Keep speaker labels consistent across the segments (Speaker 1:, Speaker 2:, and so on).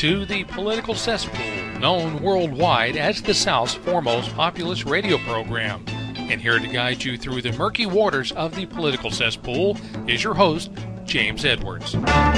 Speaker 1: to the Political Cesspool, known worldwide as the South's foremost populist radio program. And here to guide you through the murky waters of the Political Cesspool is your host, James Edwards.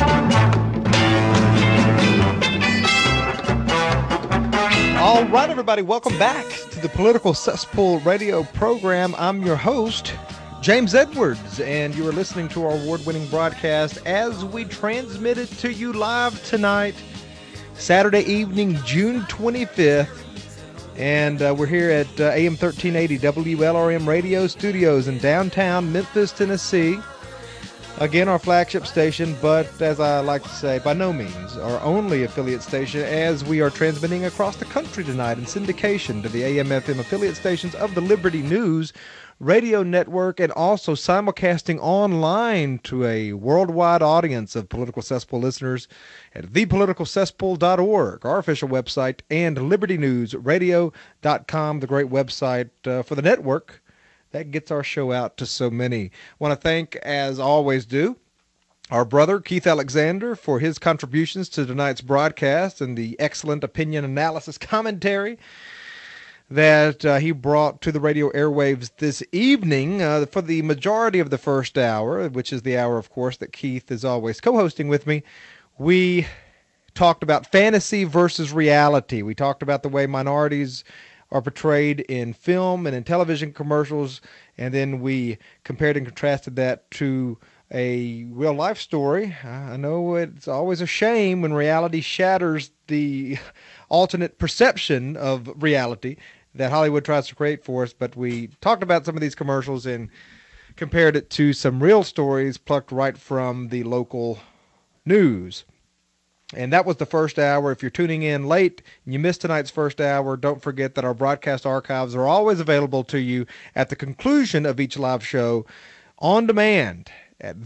Speaker 2: All right, everybody, welcome back to the Political Cesspool radio program. I'm your host, James Edwards, and you are listening to our award-winning broadcast as we transmit it to you live tonight, Saturday evening, June 25th, and we're here at AM 1380 WLRM Radio Studios in downtown Memphis, Tennessee. Again, our flagship station, but as I like to say, by no means our only affiliate station, as we are transmitting across the country tonight in syndication to the AM/FM affiliate stations of the Liberty News Radio Network, and also simulcasting online to a worldwide audience of Political Cesspool listeners at thepoliticalcesspool.org, our official website, and libertynewsradio.com, the great website for the network that gets our show out to so many. I want to thank, as always do, our brother Keith Alexander for his contributions to tonight's broadcast and the excellent opinion analysis commentary that he brought to the radio airwaves this evening for the majority of the first hour, which is the hour, of course, that Keith is always co-hosting with me. We talked about fantasy versus reality. We talked about the way minorities are portrayed in film and in television commercials, and then we compared and contrasted that to a real-life story. I know it's always a shame when reality shatters the alternate perception of reality that Hollywood tries to create for us, but we talked about some of these commercials and compared it to some real stories plucked right from the local news. And that was the first hour. If you're tuning in late and you missed tonight's first hour, don't forget that our broadcast archives are always available to you at the conclusion of each live show on demand at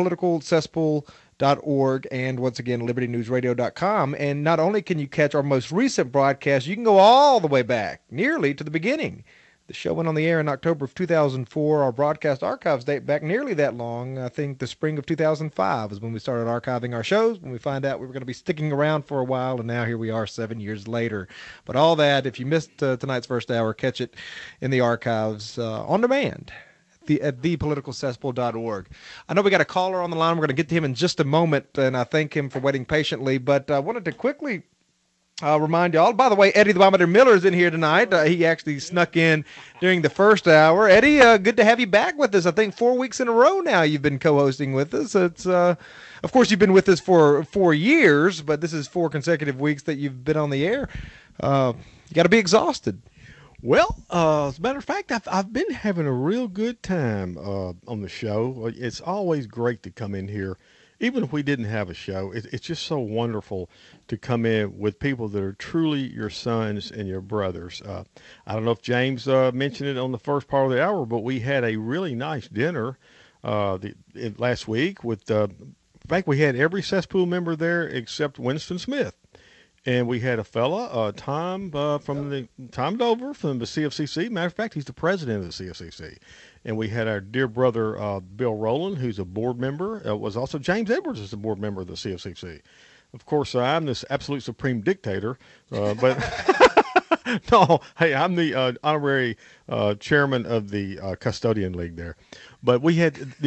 Speaker 2: thepoliticalcesspool.org and, once again, libertynewsradio.com. And not only can you catch our most recent broadcast, you can go all the way back, nearly to the beginning. The show went on the air in October of 2004. Our broadcast archives date back nearly that long. I think the spring of 2005 is when we started archiving our shows, when we find out we were going to be sticking around for a while, and now here we are 7 years later. But all that, if you missed tonight's first hour, catch it in the archives on demand at thepoliticalcesspool.org. I know we got a caller on the line. We're going to get to him in just a moment, and I thank him for waiting patiently. But I wanted to quickly remind y'all, by the way, Eddie the Bomber Miller is in here tonight. He actually snuck in during the first hour. Eddie, good to have you back with us. I think 4 weeks in a row now you've been co-hosting with us. It's of course, you've been with us for 4 years, but this is 4 consecutive weeks that you've been on the air. You got to be exhausted.
Speaker 3: Well, as a matter of fact, I've been having a real good time on the show. It's always great to come in here. Even if we didn't have a show, it's just so wonderful to come in with people that are truly your sons and your brothers. I don't know if James mentioned it on the first part of the hour, but we had a really nice dinner last week. In fact, we had every cesspool member there except Winston Smith. And we had a fella, Tom Dover from the CFCC. Matter of fact, he's the president of the CFCC. And we had our dear brother, Bill Rowland, who's a board member. Was also James Edwards is a board member of the CFCC. Of course, I'm this absolute supreme dictator, but no, hey, I'm the honorary chairman of the custodian league there. But we had, we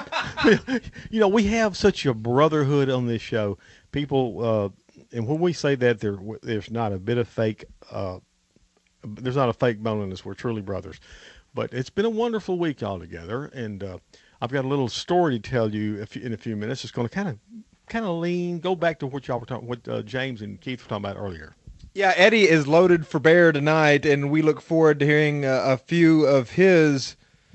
Speaker 3: have such a brotherhood on this show. People, and when we say that there's not a bit of fake, there's not a fake bone in us. We're truly brothers. But it's been a wonderful week altogether, and I've got a little story to tell you in a few minutes. It's going to kind of go back to what y'all were talking, what James and Keith were talking about earlier.
Speaker 2: Yeah, Eddie is loaded for bear tonight, and we look forward to hearing a few of his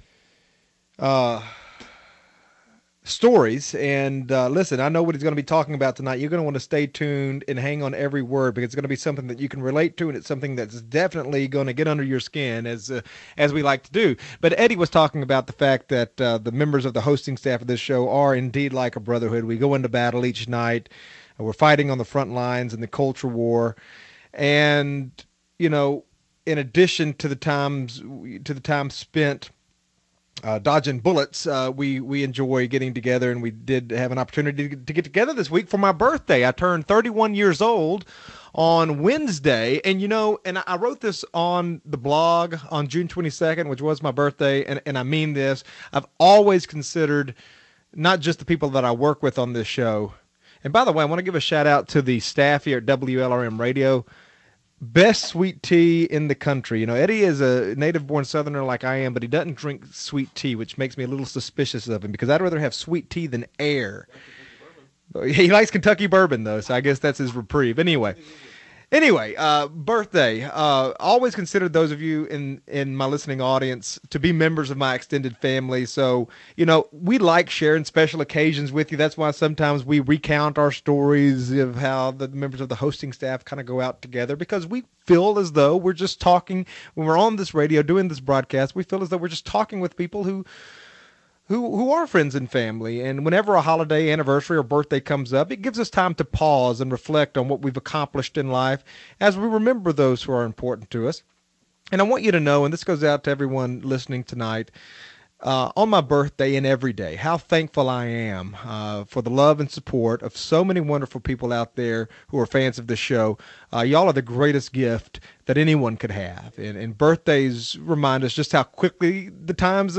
Speaker 2: stories. And listen, I know what he's going to be talking about tonight. You're going to want to stay tuned and hang on every word, because it's going to be something that you can relate to, and it's something that's definitely going to get under your skin, as we like to do. But Eddie was talking about the fact that the members of the hosting staff of this show are indeed like a brotherhood. We go into battle each night. We're fighting on the front lines in the culture war. And, you know, in addition to the time spent dodging bullets, we enjoy getting together, and we did have an opportunity to get together this week for my birthday. I turned 31 years old on Wednesday, and and I wrote this on the blog on June 22nd, which was my birthday, and I mean this. I've always considered not just the people that I work with on this show, and by the way, I want to give a shout out to the staff here at WLRM Radio. Best sweet tea in the country. Eddie is a native-born Southerner like I am, but he doesn't drink sweet tea, which makes me a little suspicious of him because I'd rather have sweet tea than air. He likes Kentucky bourbon, though, so I guess that's his reprieve. Anyway, birthday. Always considered those of you in my listening audience to be members of my extended family. So, we like sharing special occasions with you. That's why sometimes we recount our stories of how the members of the hosting staff kind of go out together, because we feel as though we're just talking when we're on this radio doing this broadcast. We feel as though we're just talking with people who are friends and family. And whenever a holiday, anniversary, or birthday comes up, it gives us time to pause and reflect on what we've accomplished in life as we remember those who are important to us. And I want you to know, and this goes out to everyone listening tonight, on my birthday and every day, how thankful I am for the love and support of so many wonderful people out there who are fans of this show. Y'all are the greatest gift that anyone could have. And birthdays remind us just how quickly the hands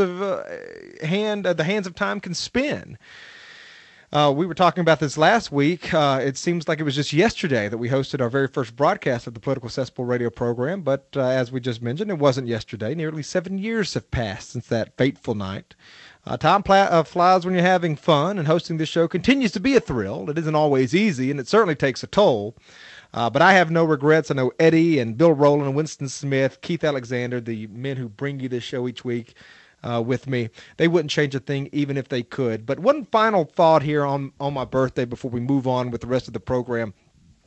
Speaker 2: of time can spin. We were talking about this last week. It seems like it was just yesterday that we hosted our very first broadcast of the Political Cesspool radio program, but as we just mentioned, it wasn't yesterday. Nearly 7 years have passed since that fateful night. Time flies when you're having fun, and hosting this show continues to be a thrill. It isn't always easy, and it certainly takes a toll. But I have no regrets. I know Eddie and Bill Rowland, Winston Smith, Keith Alexander, the men who bring you this show each week, with me. They wouldn't change a thing even if they could. But one final thought here on my birthday before we move on with the rest of the program.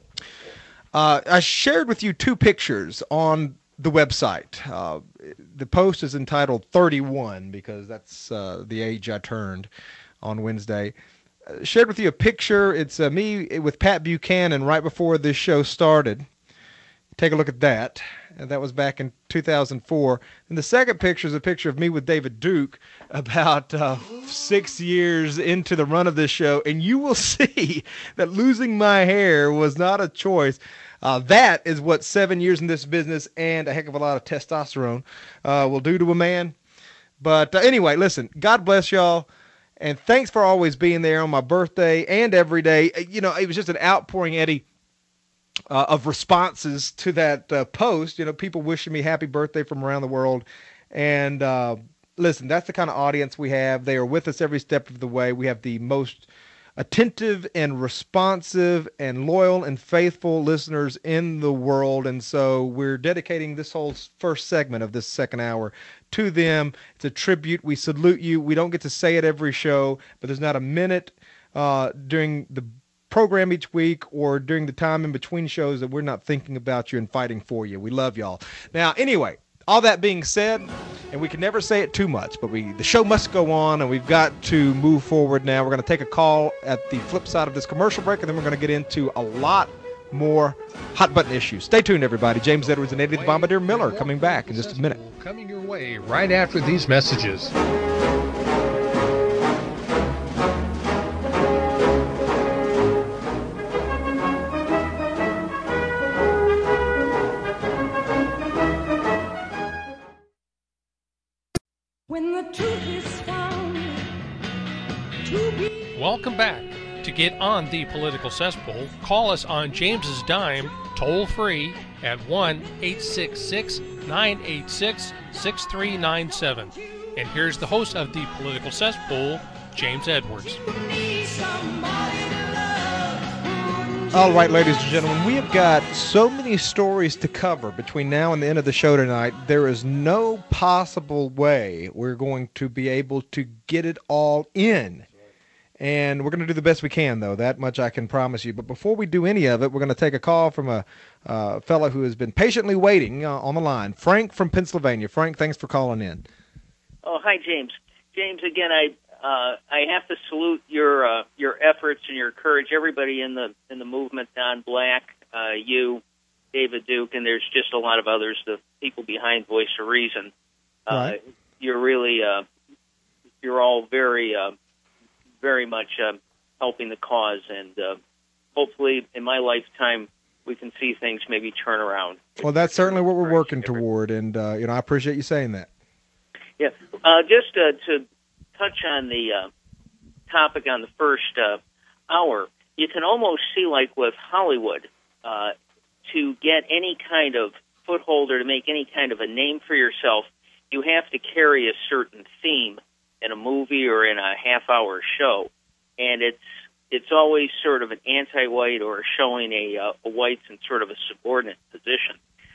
Speaker 2: I shared with you two pictures on the website. The post is entitled 31 because that's the age I turned on Wednesday. Shared with you a picture. It's me with Pat Buchanan right before this show started. Take a look at that. And that was back in 2004. And the second picture is a picture of me with David Duke about 6 years into the run of this show. And you will see that losing my hair was not a choice. That is what 7 years in this business and a heck of a lot of testosterone will do to a man. But anyway, listen, God bless y'all. And thanks for always being there on my birthday and every day. It was just an outpouring, Eddie, of responses to that post. People wishing me happy birthday from around the world. And listen, that's the kind of audience we have. They are with us every step of the way. We have the most attentive and responsive and loyal and faithful listeners in the world. And so we're dedicating this whole first segment of this second hour to them. It's a tribute. We salute you. We don't get to say it every show, but there's not a minute during the program each week or during the time in between shows that we're not thinking about you and fighting for you. We love y'all. Now, anyway, all that being said, and we can never say it too much, but the show must go on, and we've got to move forward now. We're going to take a call at the flip side of this commercial break, and then we're going to get into a lot more hot-button issues. Stay tuned, everybody. James Edwards and Eddie the Bombardier Miller coming back in just a minute.
Speaker 1: Coming your way right after these messages.
Speaker 4: When the truth is found to be...
Speaker 1: Welcome back. To get on the Political Cesspool, call us on James's dime, toll free at 1-866-986-6397. And here's the host of the Political Cesspool, James Edwards.
Speaker 2: All right, ladies and gentlemen, we have got so many stories to cover between now and the end of the show tonight. There is no possible way we're going to be able to get it all in. And we're going to do the best we can, though. That much I can promise you. But before we do any of it, we're going to take a call from a fellow who has been patiently waiting on the line. Frank from Pennsylvania. Frank, thanks for calling in.
Speaker 5: Oh, hi, James. James, again, I have to salute your efforts and your courage. Everybody in the movement, Don Black, you, David Duke, and there's just a lot of others, the people behind Voice of Reason.
Speaker 2: Right.
Speaker 5: You're really you're all very very much helping the cause, and hopefully in my lifetime we can see things maybe turn around.
Speaker 2: Well, that's certainly what we're working toward, and I appreciate you saying that.
Speaker 5: Yeah, just to touch on the topic on the first hour, you can almost see, like with Hollywood, to get any kind of foothold or to make any kind of a name for yourself, you have to carry a certain theme in a movie or in a half-hour show, and it's always sort of an anti-white or showing a whites in sort of a subordinate position.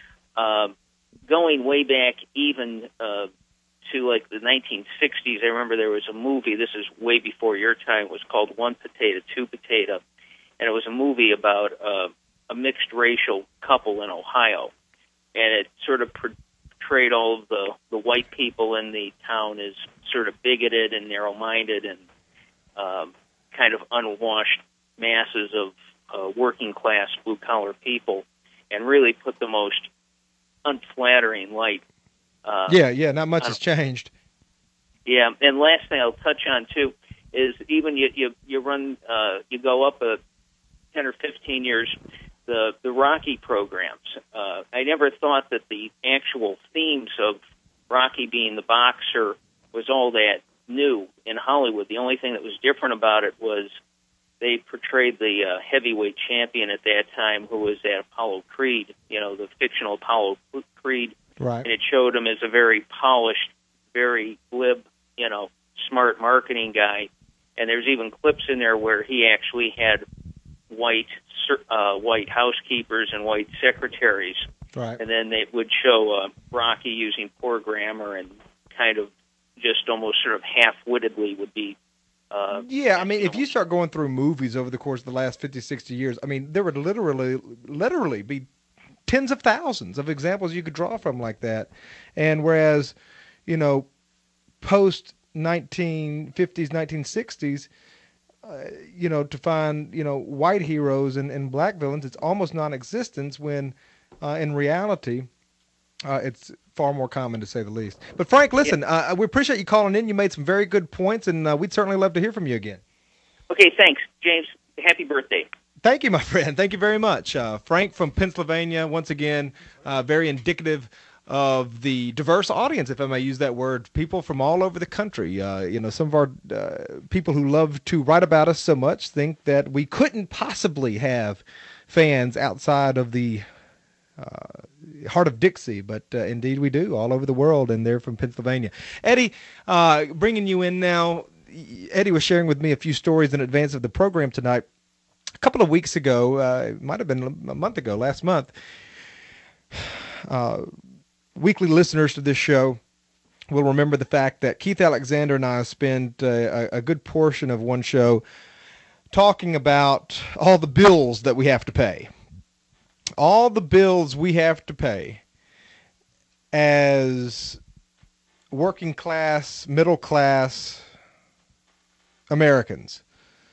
Speaker 5: Going way back even to like the 1960s, I remember there was a movie, this is way before your time, it was called One Potato, Two Potato, and it was a movie about a mixed racial couple in Ohio, and it sort of portrayed all of the white people in the town as sort of bigoted and narrow-minded and kind of unwashed masses of working-class, blue-collar people, and really put the most unflattering light.
Speaker 2: Not much has changed.
Speaker 5: Yeah, and last thing I'll touch on, too, is even you run, you go up 10 or 15 years, the Rocky programs. I never thought that the actual themes of Rocky being the boxer was all that new in Hollywood. The only thing that was different about it was they portrayed the heavyweight champion at that time, who was that Apollo Creed, the fictional Apollo Creed.
Speaker 2: Right.
Speaker 5: And it showed him as a very polished, very glib, smart marketing guy. And there's even clips in there where he actually had white housekeepers and white secretaries.
Speaker 2: Right.
Speaker 5: And then they would show Rocky using poor grammar and kind of just almost sort of half-wittedly would be.
Speaker 2: If you start going through movies over the course of the last 50, 60 years, there would literally be tens of thousands of examples you could draw from like that. And whereas, post 1950s, 1960s, to find, white heroes and black villains, it's almost non-existent when in reality, it's far more common, to say the least. But Frank, listen, we appreciate you calling in. You made some very good points, and we'd certainly love to hear from you again.
Speaker 5: Okay, thanks. James, happy birthday.
Speaker 2: Thank you, my friend. Thank you very much. Frank from Pennsylvania, once again, very indicative of the diverse audience, if I may use that word, people from all over the country. Some of our people who love to write about us so much think that we couldn't possibly have fans outside of the heart of Dixie, but indeed we do, all over the world, and they're from Pennsylvania. Eddie, bringing you in now. Eddie was sharing with me a few stories in advance of the program tonight. A couple of weeks ago, it might have been a month ago, last month, weekly listeners to this show will remember the fact that Keith Alexander and I spent a good portion of one show talking about all the bills that we have to pay. All the bills we have to pay as working class, middle class Americans.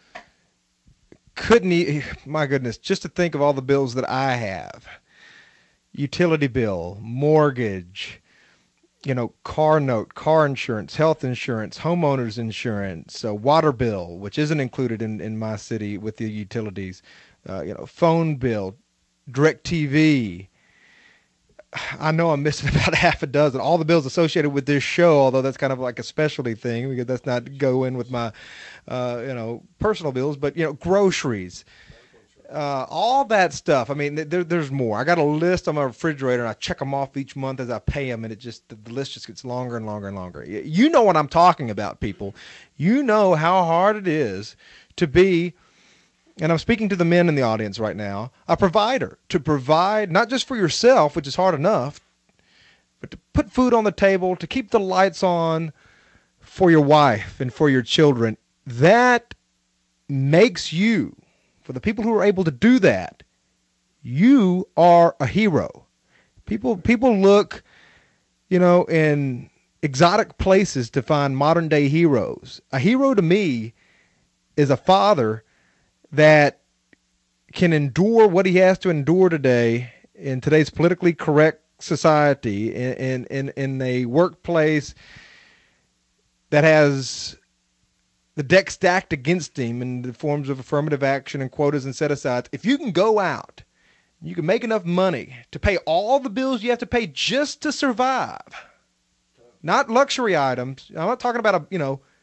Speaker 2: My goodness, just to think of all the bills that I have. Utility bill, mortgage, car note, car insurance, health insurance, homeowners insurance, water bill, which isn't included in my city with the utilities, phone bill, DirecTV. I know I'm missing about half a dozen. All the bills associated with this show, although that's kind of like a specialty thing because that's not go in with my, personal bills, but, groceries. All that stuff. There's more. I got a list on my refrigerator, and I check them off each month as I pay them, and the list just gets longer and longer and longer. You know what I'm talking about, people. You know how hard it is to be, and I'm speaking to the men in the audience right now, a provider. To provide not just for yourself, which is hard enough, but to put food on the table, to keep the lights on for your wife and for your children. That makes you, for the people who are able to do that, you are a hero. People look, in exotic places to find modern day heroes. A hero to me is a father that can endure what he has to endure today in today's politically correct society, in a workplace that has the deck stacked against him in the forms of affirmative action and quotas and set-asides, if you can go out, you can make enough money to pay all the bills you have to pay just to survive, not luxury items. I'm not talking about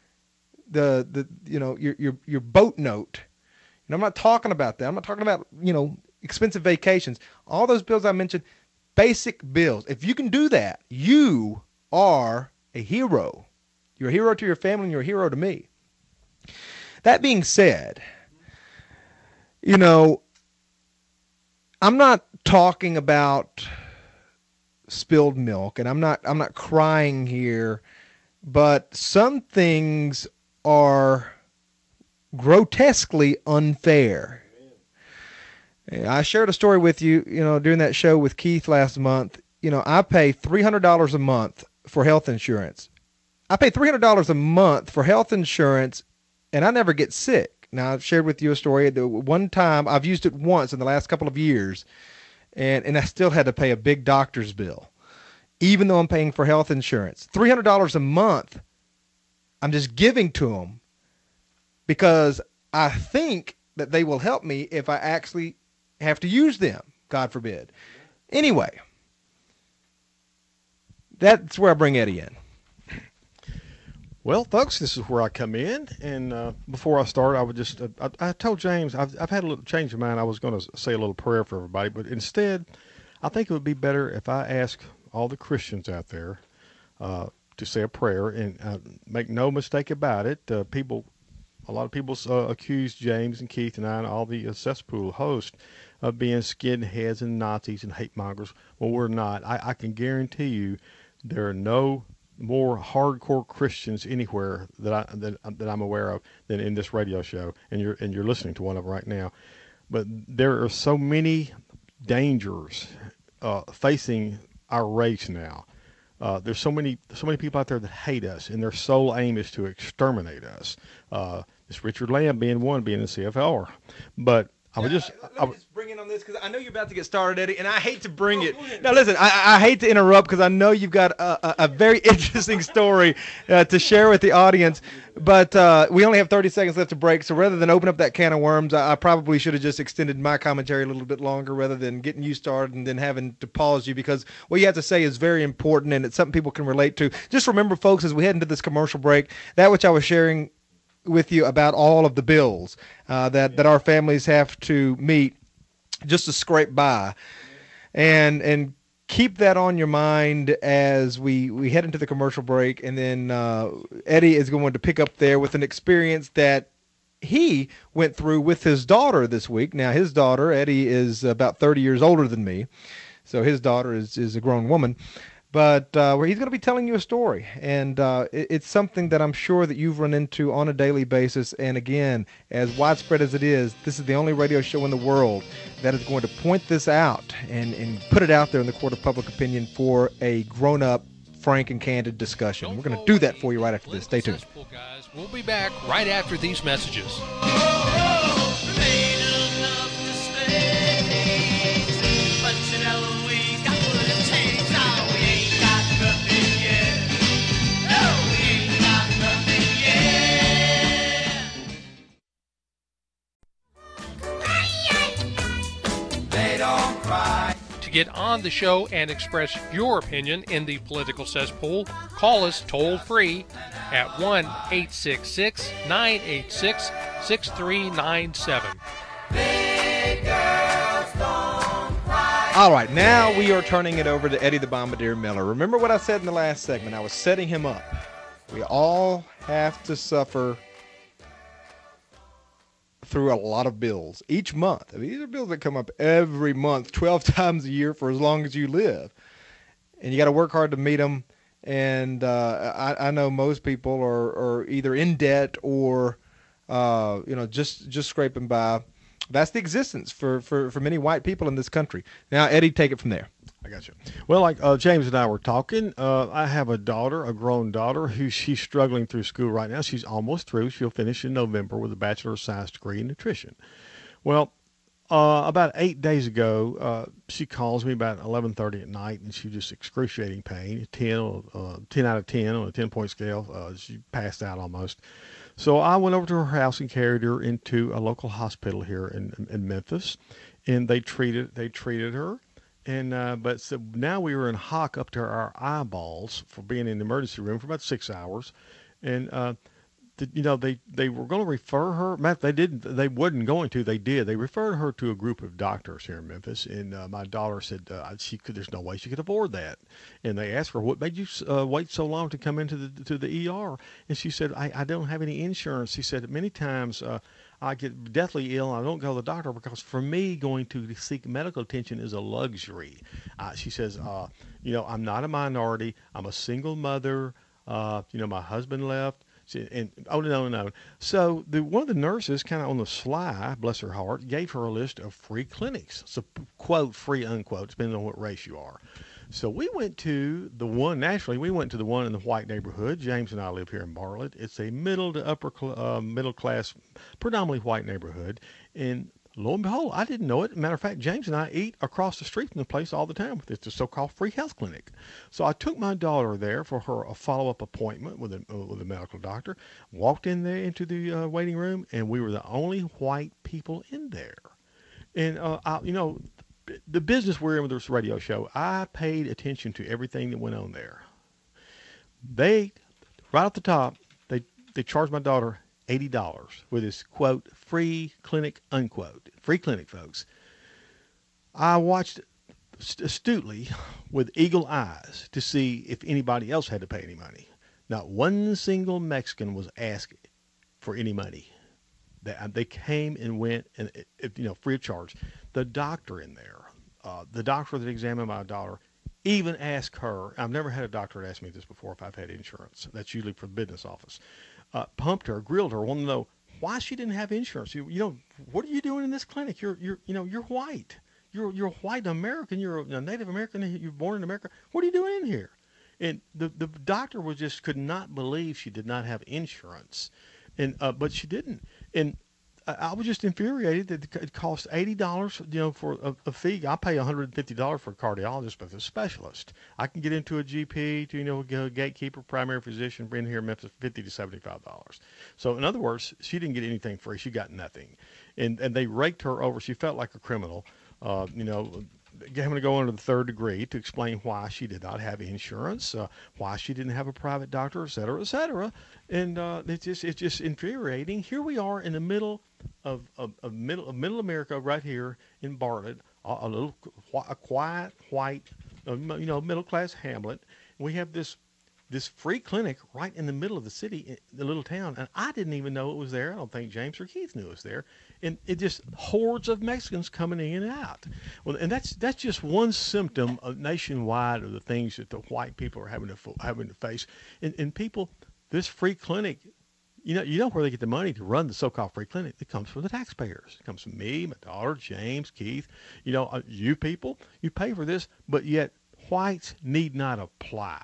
Speaker 2: your boat note. I'm not talking about that. I'm not talking about expensive vacations. All those bills I mentioned, basic bills. If you can do that, you are a hero. You're a hero to your family, and you're a hero to me. That being said, I'm not talking about spilled milk, and I'm not crying here, but some things are grotesquely unfair. I shared a story with you, during that show with Keith last month. I pay $300 a month for health insurance. I pay $300 a month for health insurance, and I never get sick. Now, I've shared with you a story. One time, I've used it once in the last couple of years, and I still had to pay a big doctor's bill, even though I'm paying for health insurance. $300 a month, I'm just giving to them because I think that they will help me if I actually have to use them, God forbid. Anyway, that's where I bring Eddie in.
Speaker 3: Well, folks, this is where I come in, and before I start, I would just, I told James, I've had a little change of mind. I was going to say a little prayer for everybody, but instead, I think it would be better if I ask all the Christians out there to say a prayer, and make no mistake about it. A lot of people accuse James and Keith and I and all the cesspool hosts of being skinheads and Nazis and hate mongers. Well, we're not. I can guarantee you there are no more hardcore Christians anywhere that I'm aware of than in this radio show, and you're listening to one of them right now. But there are so many dangers facing our race now. There's so many people out there that hate us, and their sole aim is to exterminate us. This Richard Lamb being one, being a CFLer. But I would just
Speaker 2: bring in on this because I know you're about to get started, Eddie, and I hate to bring it. Now, listen, I hate to interrupt because I know you've got a very interesting story to share with the audience, but we only have 30 seconds left to break, so rather than open up that can of worms, I probably should have just extended my commentary a little bit longer rather than getting you started and then having to pause you, because what you have to say is very important, and it's something people can relate to. Just remember, folks, as we head into this commercial break, that which I was sharing with you about all of the bills that our families have to meet just to scrape by, and keep that on your mind as we head into the commercial break. And then Eddie is going to pick up there with an experience that he went through with his daughter this week. Now, his daughter, Eddie, is about 30 years older than me, so his daughter is a grown woman. But where he's going to be telling you a story, and it's something that I'm sure that you've run into on a daily basis. And again, as widespread as it is, this is the only radio show in the world that is going to point this out and put it out there in the court of public opinion for a grown-up, frank, and candid discussion. We're going to do that for you right after this. Stay tuned.
Speaker 1: Guys, we'll be back right after these messages. To get on the show and express your opinion in the political cesspool, call us toll-free at 1-866-986-6397.
Speaker 2: All right, now we are turning it over to Eddie the Bombardier Miller. Remember what I said in the last segment? I was setting him up. We all have to suffer through a lot of bills each month. I mean, these are bills that come up every month, 12 times a year for as long as you live. And you got to work hard to meet them. And I know most people are either in debt or, just scraping by. That's the existence for many white people in this country. Now, Eddie, take it from there.
Speaker 3: I got you. Well, like James and I were talking, I have a daughter, a grown daughter, who she's struggling through school right now. She's almost through. She'll finish in November with a Bachelor of Science degree in nutrition. Well, About 8 days ago, she calls me about 11:30 at night, and she just excruciating pain, 10 out of 10 on a 10-point scale. She passed out almost. So I went over to her house and carried her into a local hospital here in Memphis, and they treated her. And but so now we were in hock up to our eyeballs for being in the emergency room for about 6 hours, and they were going to refer her. Matt, they didn't. They wasn't going to. They did. They referred her to a group of doctors here in Memphis, and my daughter said she could. There's no way she could afford that. And they asked her, "What made you wait so long to come into the ER?" And she said, "I don't have any insurance." She said, "Many times I get deathly ill. And I don't go to the doctor because for me, going to seek medical attention is a luxury." She says, "I'm not a minority. I'm a single mother. My husband left." And no. So one of the nurses, kind of on the sly, bless her heart, gave her a list of free clinics. So quote, free, unquote, depending on what race you are. So we went to the one, naturally, we went to the one in the white neighborhood. James and I live here in Bartlett. It's a middle to upper middle class, predominantly white neighborhood. And lo and behold, I didn't know it. Matter of fact, James and I eat across the street from the place all the time. It's the so-called free health clinic. So I took my daughter there for a follow-up appointment with a medical doctor. Walked in there into the waiting room, and we were the only white people in there. And the business we're in with this radio show, I paid attention to everything that went on there. They, right off the top, they charged my daughter $80 with this, quote, free clinic, unquote. Free clinic, folks. I watched astutely with eagle eyes to see if anybody else had to pay any money. Not one single Mexican was asked for any money. They came and went, and free of charge. The doctor in there, the doctor that examined my daughter, even asked her. I've never had a doctor ask me this before if I've had insurance. That's usually for the business office. Pumped her, grilled her, wanted to know why she didn't have insurance. What are you doing in this clinic? You're white. You're white American. You're a Native American. You're born in America. What are you doing in here? And the doctor could not believe she did not have insurance, and but she didn't. And I was just infuriated that it cost $80, for a fee. I pay $150 for a cardiologist, but a specialist. I can get into a GP, a gatekeeper, primary physician, in here in Memphis, $50 to $75. So in other words, she didn't get anything free. She got nothing, and they raked her over. She felt like a criminal. Having to go under the third degree to explain why she did not have insurance, why she didn't have a private doctor, et cetera, et cetera. And it's just infuriating. Here we are in the middle of middle America, right here in Bartlett, a quiet white, middle class hamlet. We have this free clinic right in the middle of the city, the little town, and I didn't even know it was there. I don't think James or Keith knew it was there. And it just hordes of Mexicans coming in and out. Well, and that's just one symptom of nationwide of the things that the white people are having to face. And people, this free clinic, you know where they get the money to run the so-called free clinic? It comes from the taxpayers. It comes from me, my daughter, James, Keith. You people, you pay for this, but yet whites need not apply.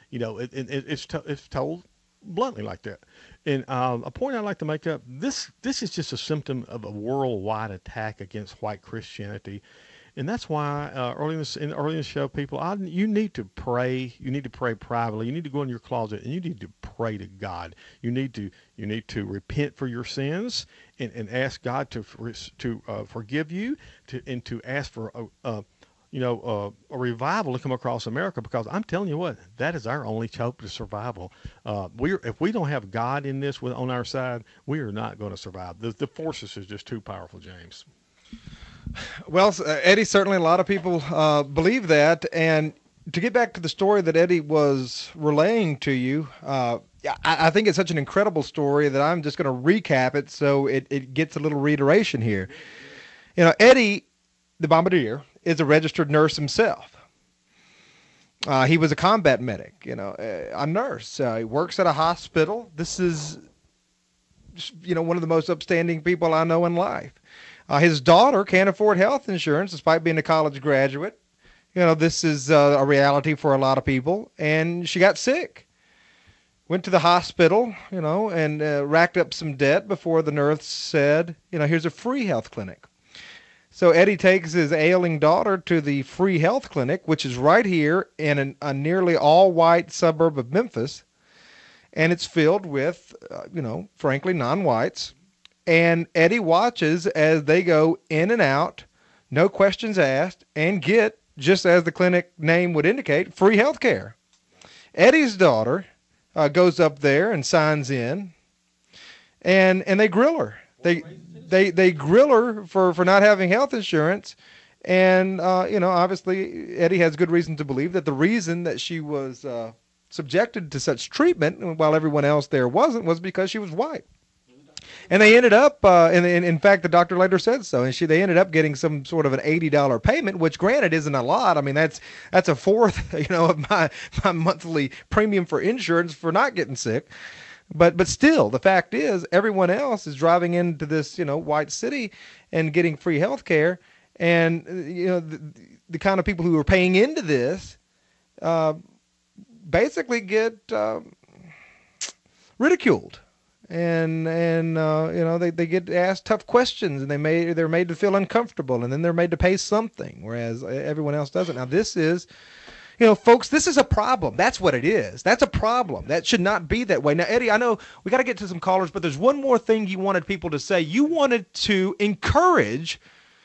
Speaker 3: It's told bluntly like that. And a point I'd like to make up, this is just a symptom of a worldwide attack against white Christianity. And that's why early in the show, people, you need to pray. You need to pray privately. You need to go in your closet and you need to pray to God. You need to repent for your sins and ask God to forgive you, and to ask for a revival to come across America, because I'm telling you what, that is our only hope to survival. If we don't have God in this on our side, we are not going to survive. The forces is just too powerful, James.
Speaker 2: Well, Eddie, certainly a lot of people believe that. And to get back to the story that Eddie was relaying to you, I think it's such an incredible story that I'm just going to recap it so it gets a little reiteration here. Eddie, the bombardier, is a registered nurse himself. He was a combat medic, a nurse. He works at a hospital. This is, one of the most upstanding people I know in life. His daughter can't afford health insurance despite being a college graduate. This is a reality for a lot of people. And she got sick. Went to the hospital, and racked up some debt before the nurse said, here's a free health clinic. So Eddie takes his ailing daughter to the free health clinic, which is right here in a nearly all-white suburb of Memphis, and it's filled with, frankly, non-whites. And Eddie watches as they go in and out, no questions asked, and get, just as the clinic name would indicate, free health care. Eddie's daughter goes up there and signs in, and they grill her. They grill her for not having health insurance, and obviously Eddie has good reason to believe that the reason that she was subjected to such treatment while everyone else there wasn't was because she was white. And they ended up, in fact, the doctor later said so, and they ended up getting some sort of an $80 payment, which granted isn't a lot. I mean, that's a fourth, of my monthly premium for insurance for not getting sick. But still, the fact is, everyone else is driving into this, white city and getting free health care. And, the kind of people who are paying into this basically get ridiculed. And they get asked tough questions, and they're made to feel uncomfortable, and then they're made to pay something, whereas everyone else doesn't. Now, this is... folks, this is a problem. That's what it is. That's a problem. That should not be that way. Now, Eddie, I know we got to get to some callers, but there's one more thing you wanted people to say. You wanted to encourage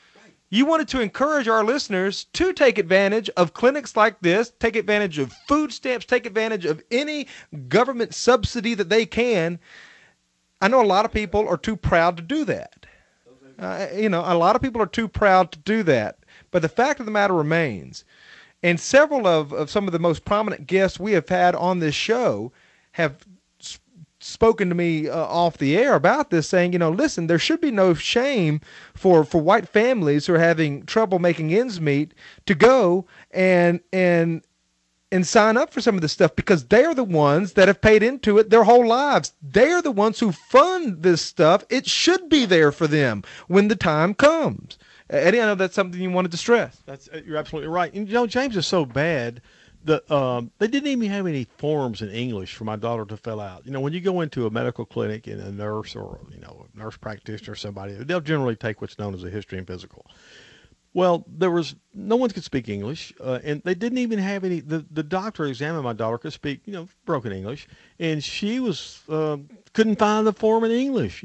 Speaker 2: our listeners to take advantage of clinics like this, take advantage of food stamps, take advantage of any government subsidy that they can. I know a lot of people are too proud to do that. A lot of people are too proud to do that. But the fact of the matter remains, and several of some of the most prominent guests we have had on this show have spoken to me off the air about this, saying, listen, there should be no shame for white families who are having trouble making ends meet to go and sign up for some of this stuff, because they're the ones that have paid into it their whole lives. They're the ones who fund this stuff. It should be there for them when the time comes. Eddie, I know that's something you wanted to stress.
Speaker 3: You're absolutely right. And James is so bad that they didn't even have any forms in English for my daughter to fill out. When you go into a medical clinic and a nurse or a nurse practitioner or somebody, they'll generally take what's known as a history and physical. Well, no one could speak English, and they didn't even have any. The doctor examined my daughter, could speak, broken English, and she couldn't find the form in English.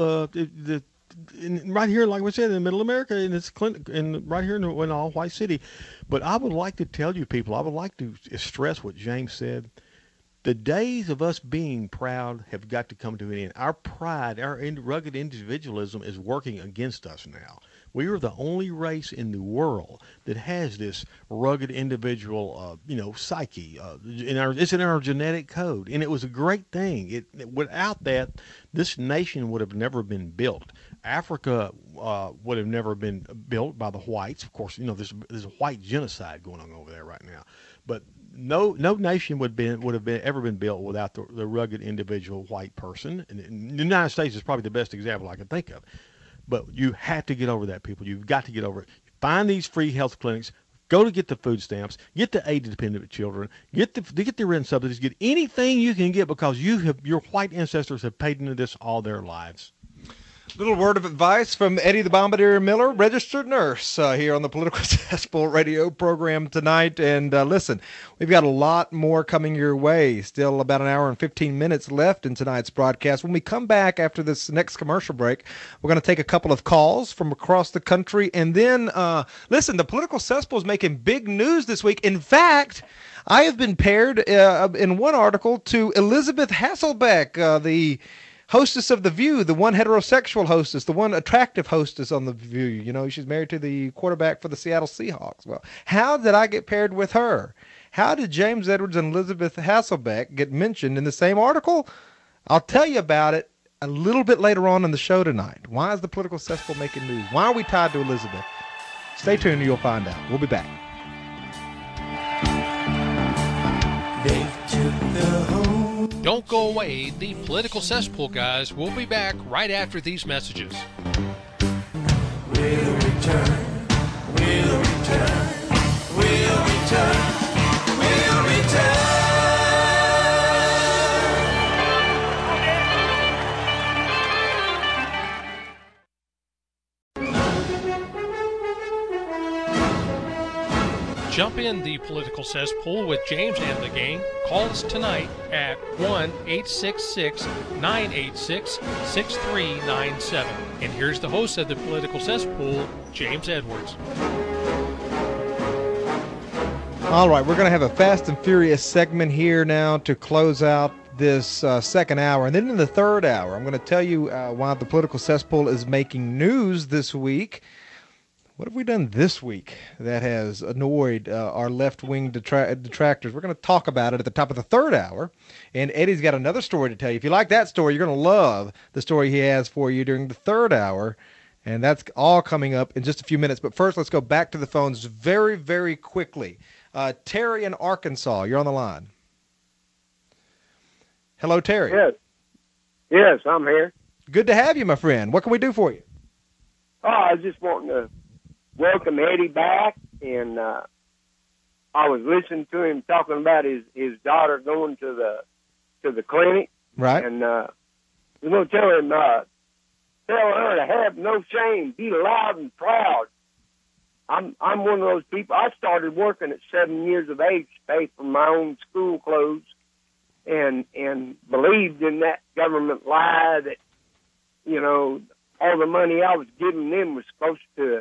Speaker 3: Right here, like we said, in Middle America, in this clinic, and right here in an all-white city. But I would like to tell you people, I would like to stress what James said. The days of us being proud have got to come to an end. Our pride, our rugged individualism is working against us now. We are the only race in the world that has this rugged individual, psyche. It's in our genetic code, and it was a great thing. Without that, this nation would have never been built. Africa would have never been built by the whites. Of course, there's a white genocide going on over there right now. But no nation would have ever been built without the rugged individual white person. And the United States is probably the best example I can think of. But you have to get over that, people. You've got to get over it. Find these free health clinics. Go to get the food stamps. Get the aid to dependent children. Get the rent subsidies. Get anything you can get, because your white ancestors have paid into this all their lives.
Speaker 2: Little word of advice from Eddie the Bombardier Miller, registered nurse, here on the Political Cesspool radio program tonight. And listen, we've got a lot more coming your way. Still about an hour and 15 minutes left in tonight's broadcast. When we come back after this next commercial break, we're going to take a couple of calls from across the country. And then, listen, the Political Cesspool is making big news this week. In fact, I have been paired in one article to Elizabeth Hasselbeck, the hostess of The View, the one heterosexual hostess, the one attractive hostess on The View. She's married to the quarterback for the Seattle Seahawks. Well, how did I get paired with her? How did James Edwards and Elizabeth Hasselbeck get mentioned in the same article? I'll tell you about it a little bit later on in the show tonight. Why is the Political Cesspool making news? Why are we tied to Elizabeth? Stay tuned and you'll find out. We'll be back.
Speaker 6: They took the home.
Speaker 1: Don't go away. The Political Cesspool guys will be back right after these messages.
Speaker 6: We'll return. We'll return. We'll return. We'll return.
Speaker 1: Jump in the political cesspool with James and the gang. Call us tonight at 1-866-986-6397. And here's the host of the political cesspool, James Edwards.
Speaker 2: All right, we're going to have a fast and furious segment here now to close out this second hour. And then in the third hour, I'm going to tell you why the political cesspool is making news this week. What have we done this week that has annoyed our left-wing detractors? We're going to talk about it at the top of the third hour. And Eddie's got another story to tell you. If you like that story, you're going to love the story he has for you during the third hour. And that's all coming up in just a few minutes. But first, let's go back to the phones very, very quickly. Terry in Arkansas, you're on the line. Hello, Terry.
Speaker 7: Yes, I'm here.
Speaker 2: Good to have you, my friend. What can we do for you?
Speaker 7: Oh, I was just wanting to welcome Eddie back, and I was listening to him talking about his daughter going to the clinic.
Speaker 2: Right.
Speaker 7: And we're going to tell her to have no shame, be loud and proud. I'm one of those people. I started working at 7 years of age to pay for my own school clothes, and believed in that government lie that, you know, all the money I was giving them was supposed to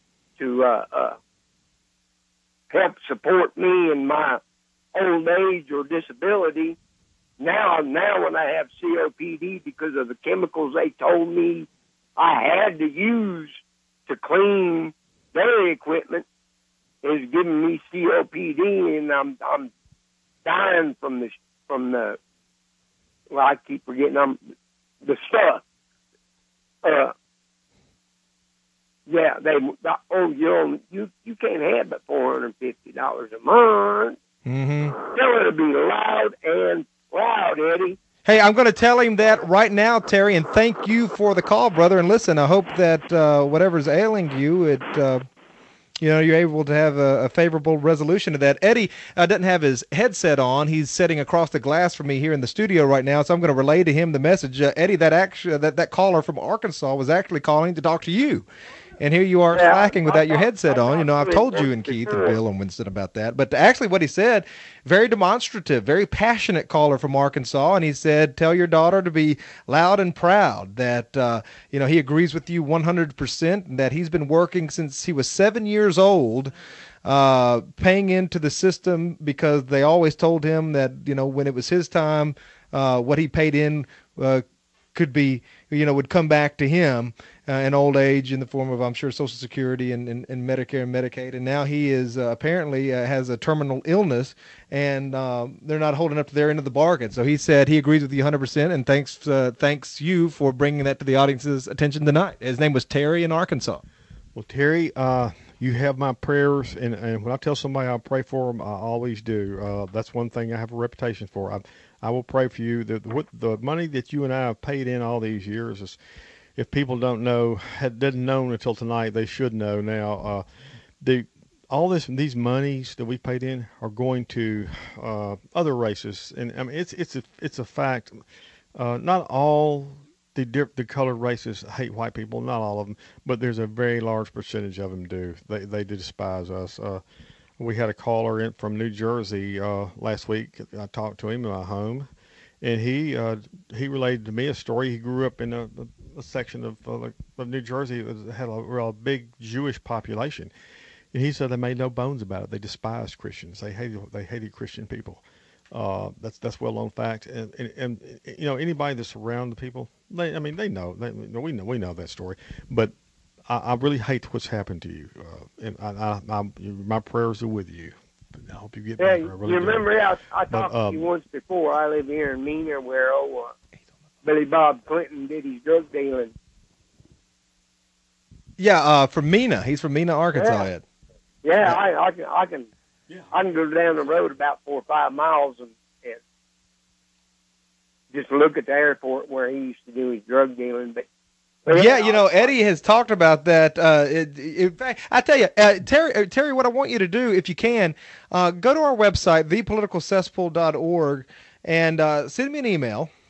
Speaker 7: help support me in my old age or disability. Now when I have COPD because of the chemicals they told me I had to use to clean dairy equipment, is giving me COPD, and I'm dying from the well, I keep forgetting the stuff. Yeah, you can't have but $450 a month.
Speaker 2: Mm-hmm.
Speaker 7: Tell her to be loud and proud, Eddie.
Speaker 2: Hey, I'm going to tell him that right now, Terry, and thank you for the call, brother. And listen, I hope that whatever's ailing you, you're able to have a favorable resolution to that. Eddie doesn't have his headset on. He's sitting across the glass from me here in the studio right now, so I'm going to relay to him the message. Eddie, that caller from Arkansas was actually calling to talk to you. And here you are slacking without your headset on. You know, I've told you and Keith and Bill and Winston about that. But actually what he said, very demonstrative, very passionate caller from Arkansas. And he said, tell your daughter to be loud and proud that, he agrees with you 100% and that he's been working since he was 7 years old, paying into the system because they always told him that, when it was his time, what he paid in could be, would come back to him in old age in the form of, I'm sure, Social Security and Medicare and Medicaid. And now he is apparently has a terminal illness, and they're not holding up to their end of the bargain. So he said he agrees with you 100%, and thanks you for bringing that to the audience's attention tonight. His name was Terry in Arkansas.
Speaker 3: Well, Terry, you have my prayers, and when I tell somebody I'll pray for them, I always do. That's one thing I have a reputation for. I will pray for you. The money that you and I have paid in all these years is, if people don't know, didn't know until tonight, they should know now. These monies that we paid in are going to other races, and I mean it's a fact. Not all the colored races hate white people, not all of them, but there's a very large percentage of them do. They despise us. We had a caller in from New Jersey last week. I talked to him in my home, and he related to me a story. He grew up in a section of New Jersey that had a real big Jewish population, and he said they made no bones about it. They despised Christians. They hated Christian people. That's well known fact. And anybody that's around the people, they know. We know that story. But I really hate what's happened to you, and my prayers are with you. I hope you get better.
Speaker 7: Yeah, really you remember I talked to you once before. I live here in Mena, where Billy Bob Clinton did his drug dealing.
Speaker 2: Yeah, from Mena. He's from Mena, Arkansas.
Speaker 7: Ed. Yeah, I can go down the road about 4 or 5 miles and just look at the airport where he used to do his drug dealing. But
Speaker 2: Eddie has talked about that. In fact, I tell you, Terry, what I want you to do, if you can, go to our website, thepoliticalcesspool.org, and send me an email.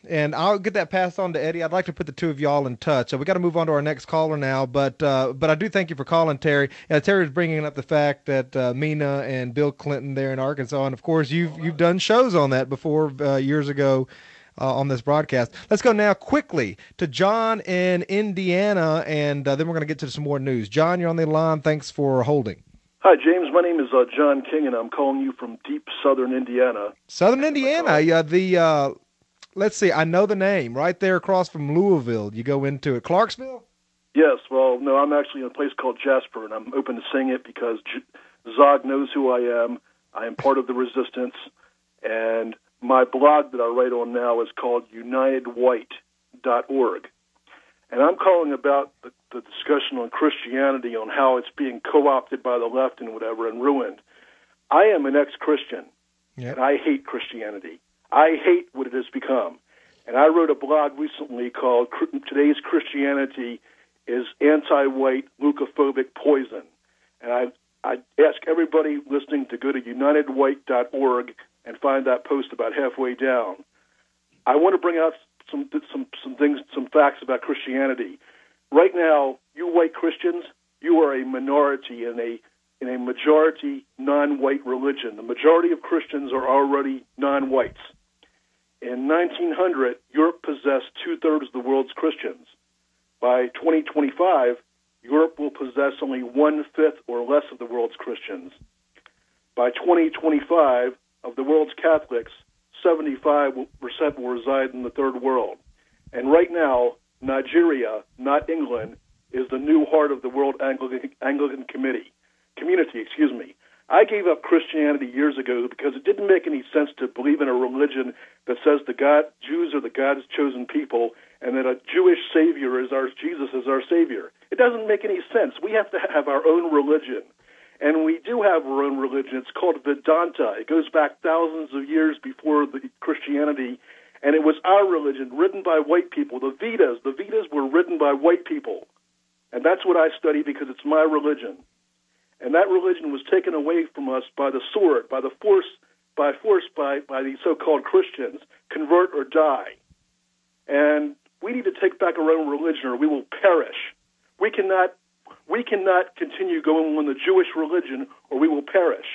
Speaker 2: And I'll get that passed on to Eddie. I'd like to put the two of y'all in touch. So we got to move on to our next caller now. But I do thank you for calling, Terry. Terry was bringing up the fact that Mina and Bill Clinton there in Arkansas, and of course you've done shows on that before years ago on this broadcast. Let's go now quickly to John in Indiana, and then we're going to get to some more news. John, you're on the line. Thanks for holding.
Speaker 8: Hi, James. My name is John King, and I'm calling you from deep southern Indiana.
Speaker 2: Southern Indiana. Yeah, let's see. I know the name. Right there across from Louisville. You go into it. Clarksville?
Speaker 8: Yes. Well, no, I'm actually in a place called Jasper, and I'm open to saying it because Zog knows who I am. I am part of the resistance, and my blog that I write on now is called UnitedWhite.org. And I'm calling about the discussion on Christianity, on how it's being co-opted by the left and whatever and ruined. I am an ex-Christian, and I hate Christianity. I hate what it has become. And I wrote a blog recently called Today's Christianity is Anti-White Leukophobic Poison. And I ask everybody listening to go to UnitedWhite.org and find that post about halfway down. I want to bring out some things, some facts about Christianity. Right now, you white Christians, you are a minority in a majority non-white religion. The majority of Christians are already non-whites. In 1900, Europe possessed 2/3 of the world's Christians. By 2025, Europe will possess only 1/5 or less of the world's Christians. By 2025, of the world's Catholics, 75% will reside in the third world. And right now, Nigeria, not England, is the new heart of the World Anglican Community. I gave up Christianity years ago because it didn't make any sense to believe in a religion that says Jews are the God's chosen people and that a Jewish Savior Jesus is our Savior. It doesn't make any sense. We have to have our own religion. And we do have our own religion. It's called Vedanta. It goes back thousands of years before the Christianity, and it was our religion, written by white people. The Vedas were written by white people. And that's what I study because it's my religion. And that religion was taken away from us by the sword, by the force by the so-called Christians, convert or die. And we need to take back our own religion or we will perish. We cannot continue going on the Jewish religion or we will perish.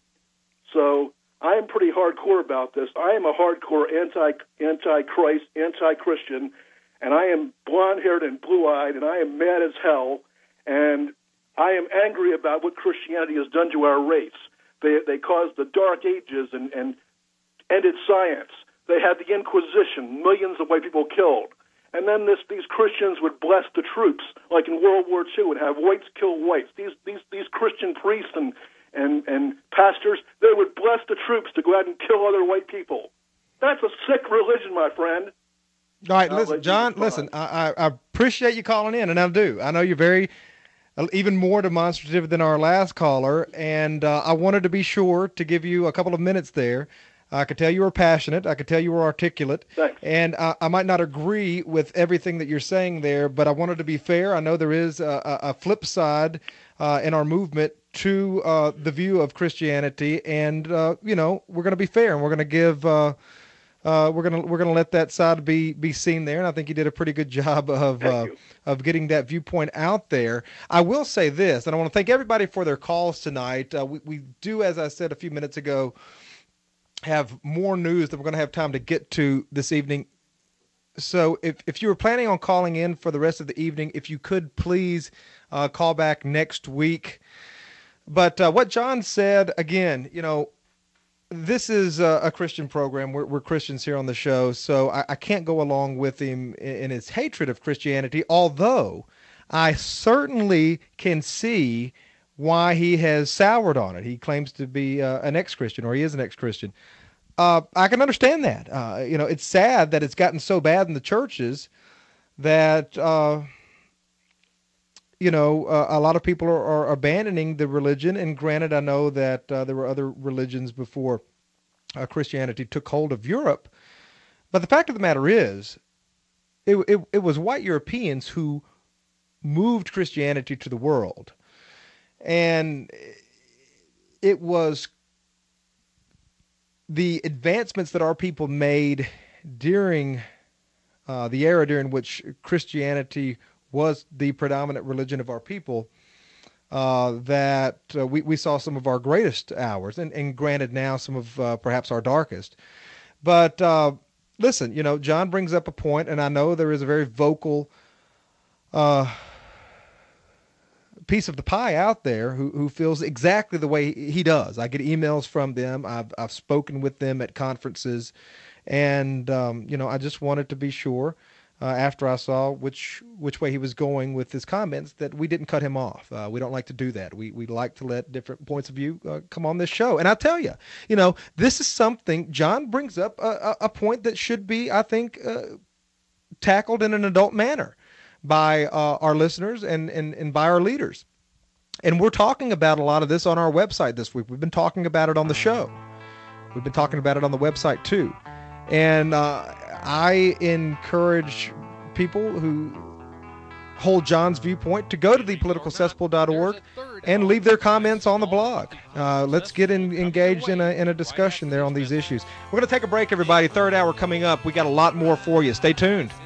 Speaker 8: So I am pretty hardcore about this. I am a hardcore anti-Christ, anti-Christian, and I am blonde-haired and blue-eyed, and I am mad as hell, and I am angry about what Christianity has done to our race. They caused the Dark Ages and ended science. They had the Inquisition, millions of white people killed. And then these Christians would bless the troops, like in World War II, and have whites kill whites. These Christian priests and pastors, they would bless the troops to go out and kill other white people. That's a sick religion, my friend.
Speaker 2: All right, listen, John, listen, I appreciate you calling in, and I do. I know you're very, even more demonstrative than our last caller, and I wanted to be sure to give you a couple of minutes there. I could tell you were passionate. I could tell you were articulate.
Speaker 8: Thanks.
Speaker 2: And I might not agree with everything that you're saying there, but I wanted to be fair. I know there is a flip side in our movement to the view of Christianity, and we're going to be fair, and we're going to give. We're gonna let that side be seen there, and I think you did a pretty good job of getting that viewpoint out there. I will say this, and I want to thank everybody for their calls tonight. We do, as I said a few minutes ago, have more news that we're going to have time to get to this evening. So if you were planning on calling in for the rest of the evening, if you could please call back next week. But what John said, again, this is a Christian program. We're Christians here on the show, so I can't go along with him in his hatred of Christianity, although I certainly can see why he has soured on it. He claims to be an ex-Christian, or he is an ex-Christian. I can understand that. It's sad that it's gotten so bad in the churches that a lot of people are abandoning the religion. And granted, I know that there were other religions before Christianity took hold of Europe. But the fact of the matter is, it was white Europeans who moved Christianity to the world. And it was the advancements that our people made during the era during which Christianity was the predominant religion of our people, that we saw some of our greatest hours, and granted now some of perhaps our darkest. But listen, John brings up a point, and I know there is a very vocal piece of the pie out there who feels exactly the way he does. I get emails from them. I've spoken with them at conferences, and I just wanted to be sure after I saw which way he was going with his comments that we didn't cut him off. We don't like to do that. We like to let different points of view come on this show. And I tell you, this is something John brings up a point that should be, I think, tackled in an adult manner by our listeners and by our leaders. And we're talking about a lot of this on our website this week. We've been talking about it on the show. We've been talking about it on the website too. And I encourage people who hold John's viewpoint to go to thepoliticalcesspool.org and leave their comments on the blog. Let's get engaged in a discussion there on these issues. We're going to take a break, everybody. Third hour coming up. We got a lot more for you. Stay tuned.